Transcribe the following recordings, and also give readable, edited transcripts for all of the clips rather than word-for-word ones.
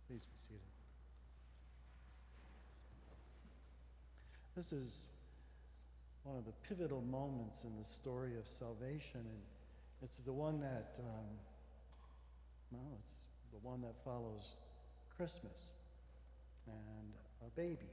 Please be seated. This is one of the pivotal moments in the story of salvation, and it's the one that, it's the one that follows Christmas and a baby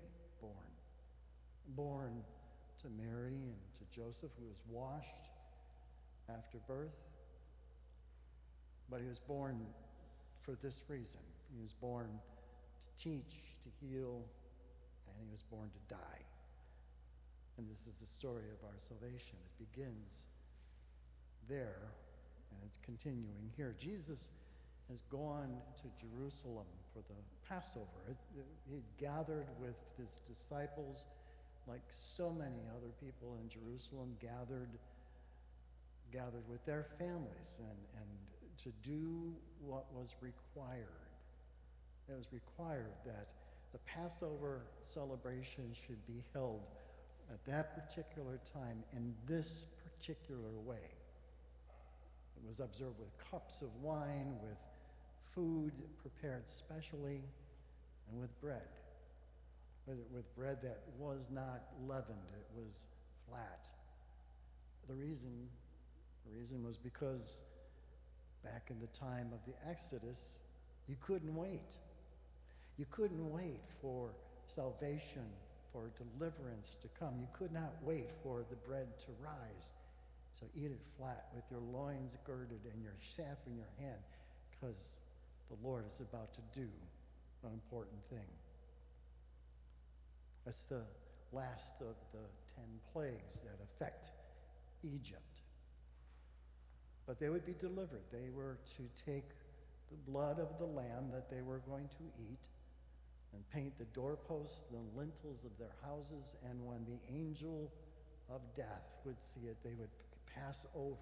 born to Mary and to Joseph, who was washed after birth. But he was born for this reason. He was born to teach, to heal, and he was born to die. And this is the story of our salvation. It begins there, and it's continuing here. Jesus has gone to Jerusalem for the Passover. He gathered with his disciples, like so many other people in Jerusalem, gathered with their families and to do what was required. It was required that the Passover celebration should be held at that particular time in this particular way. It was observed with cups of wine, with food prepared specially, and with bread. With bread that was not leavened, it was flat. The reason was because back in the time of the Exodus, you couldn't wait. You couldn't wait for salvation, for deliverance to come. You could not wait for the bread to rise. So eat it flat with your loins girded and your staff in your hand, because the Lord is about to do an important thing. That's the last of the 10 plagues that affect Egypt. But they would be delivered. They were to take the blood of the lamb that they were going to eat and paint the doorposts, the lintels of their houses, and when the angel of death would see it, they would pass over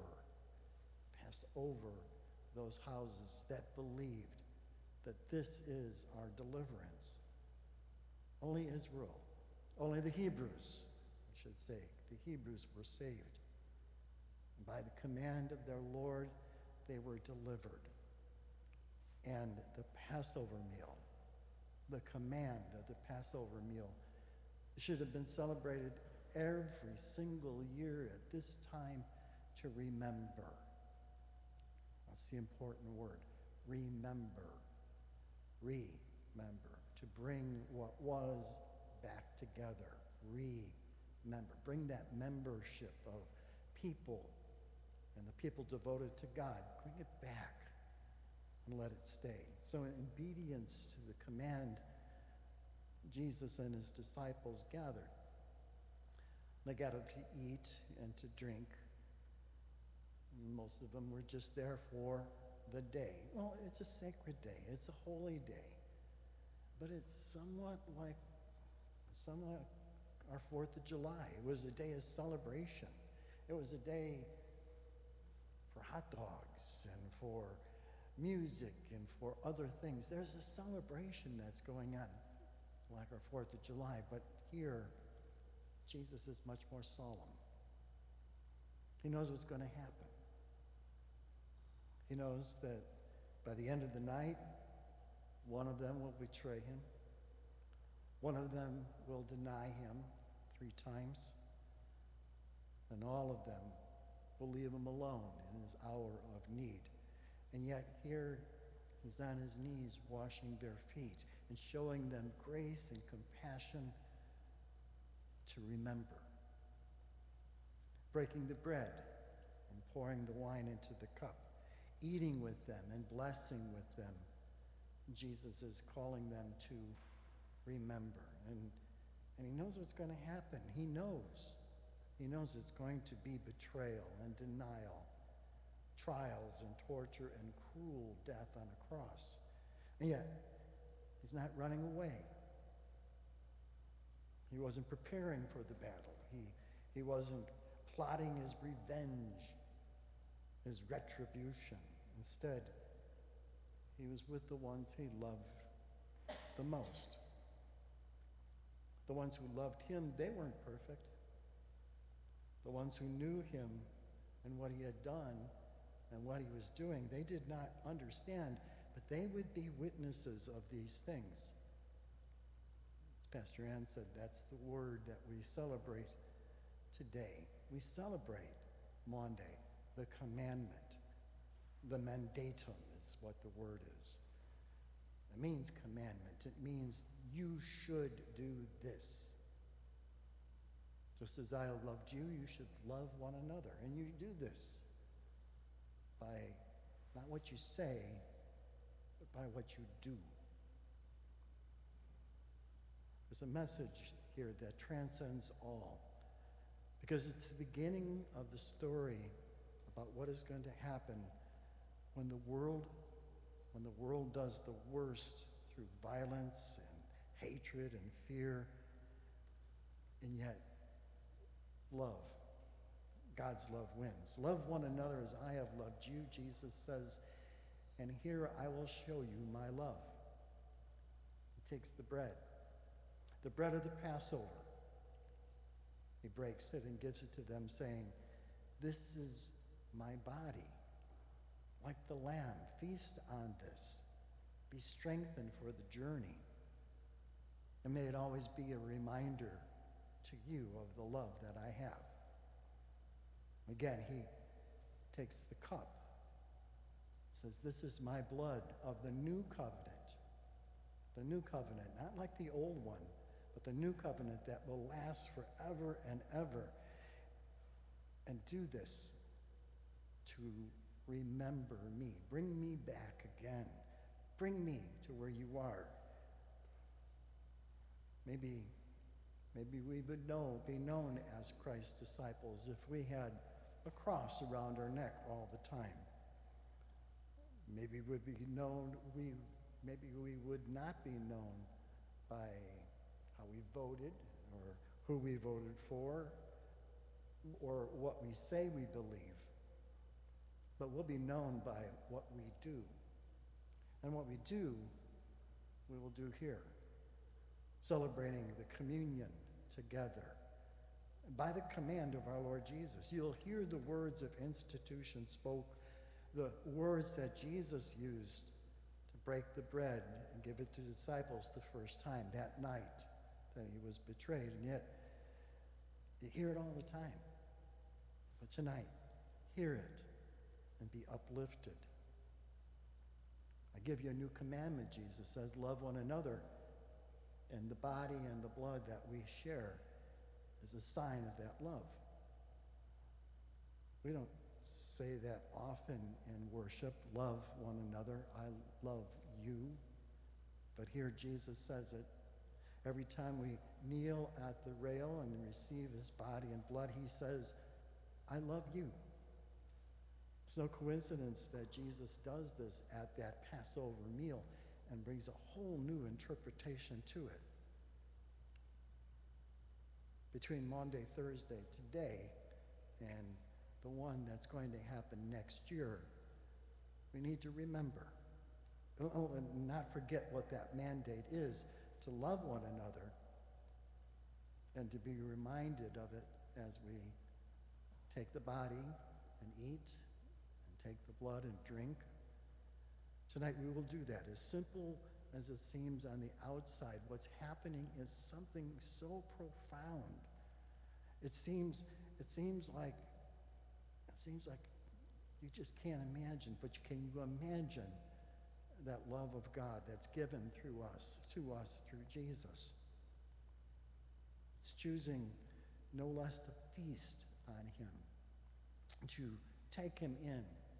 those houses that believed that this is our deliverance. Only Israel, only the Hebrews, I should say, the Hebrews were saved. And by the command of their Lord, they were delivered. And the Passover meal, the command of the Passover meal, should have been celebrated every single year at this time to remember. That's the important word. Remember. Remember. To bring what was back together. Remember. Bring that membership of people and the people devoted to God. Bring it back and let it stay. So in obedience to the command, Jesus and his disciples gathered. They gathered to eat and to drink. Most of them were just there for the day. Well, it's a sacred day. It's a holy day. But it's somewhat like our 4th of July. It was a day of celebration. It was a day for hot dogs and for music and for other things. There's a celebration that's going on, like our 4th of July. But here, Jesus is much more solemn. He knows what's going to happen. He knows that by the end of the night, one of them will betray him. One of them will deny him 3 times. And all of them will leave him alone in his hour of need. And yet here he's on his knees washing their feet and showing them grace and compassion to remember. Breaking the bread and pouring the wine into the cup. Eating with them and blessing with them. Jesus is calling them to remember. And he knows what's going to happen. He knows it's going to be betrayal and denial, trials and torture and cruel death on a cross. And yet, he's not running away. He wasn't preparing for the battle. He wasn't plotting his revenge, his retribution. Instead, he was with the ones he loved the most. The ones who loved him, they weren't perfect. The ones who knew him and what he had done and what he was doing, they did not understand but they would be witnesses of these things. As Pastor Ann said, that's the word that we celebrate today. We celebrate Maundy, the commandment. The mandatum is what the word is. It means commandment. It means you should do this. Just as I have loved you, you should love one another. And you do this by not what you say, but by what you do. There's a message here that transcends all, because it's the beginning of the story about what is going to happen when the world does the worst through violence and hatred and fear, and yet love, God's love wins. Love one another as I have loved you, Jesus says, and here I will show you my love. He takes the bread of the Passover. He breaks it and gives it to them, saying, this is my body. Like the lamb, feast on this. Be strengthened for the journey. And may it always be a reminder to you of the love that I have. Again, he takes the cup. Says, this is my blood of the new covenant. The new covenant, not like the old one, but the new covenant that will last forever and ever. And do this to remember me. Bring me back again. Bring me to where you are. Maybe we would be known as Christ's disciples if we had a cross around our neck all the time. Maybe we would not be known by how we voted or who we voted for or what we say we believe. But we'll be known by what we do. And what we do, we will do here, celebrating the communion together. By the command of our Lord Jesus, you'll hear the words of institution spoke, the words that Jesus used to break the bread and give it to the disciples the first time, that night that he was betrayed. And yet, you hear it all the time. But tonight, hear it and be uplifted. I give you a new commandment, Jesus says, love one another. And the body and the blood that we share is a sign of that love. We don't say that often in worship, love one another. I love you. But here Jesus says it. Every time we kneel at the rail and receive his body and blood, he says, I love you. It's no coincidence that Jesus does this at that Passover meal and brings a whole new interpretation to it. Between Maundy Thursday today and the one that's going to happen next year, we need to remember, and not forget what that mandate is, to love one another and to be reminded of it as we take the body and eat and take the blood and drink. Tonight we will do that. As simple as it seems on the outside, what's happening is something so profound. It seems like you just can't imagine, but can you imagine that love of God that's given through us, to us through Jesus? It's choosing no less to feast on him, to take him in.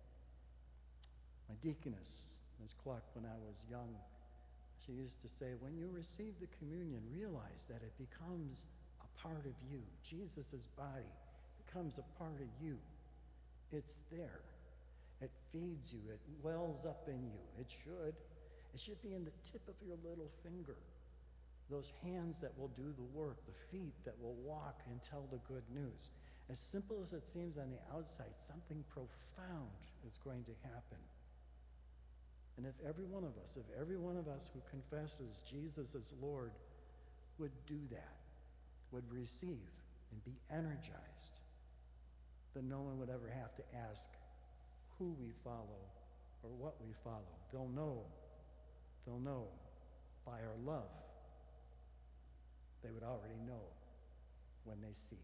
My deaconess, Ms. Cluck, when I was young, she used to say, when you receive the communion, realize that it becomes a part of you. Jesus' body becomes a part of you. It's there. It feeds you. It wells up in you. It should. It should be in the tip of your little finger. Those hands that will do the work, the feet that will walk and tell the good news. As simple as it seems on the outside, something profound is going to happen. And if every one of us who confesses Jesus as Lord would do that, would receive and be energized, then no one would ever have to ask who we follow or what we follow. They'll know by our love. They would already know when they see.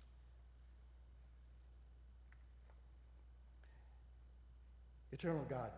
Eternal God,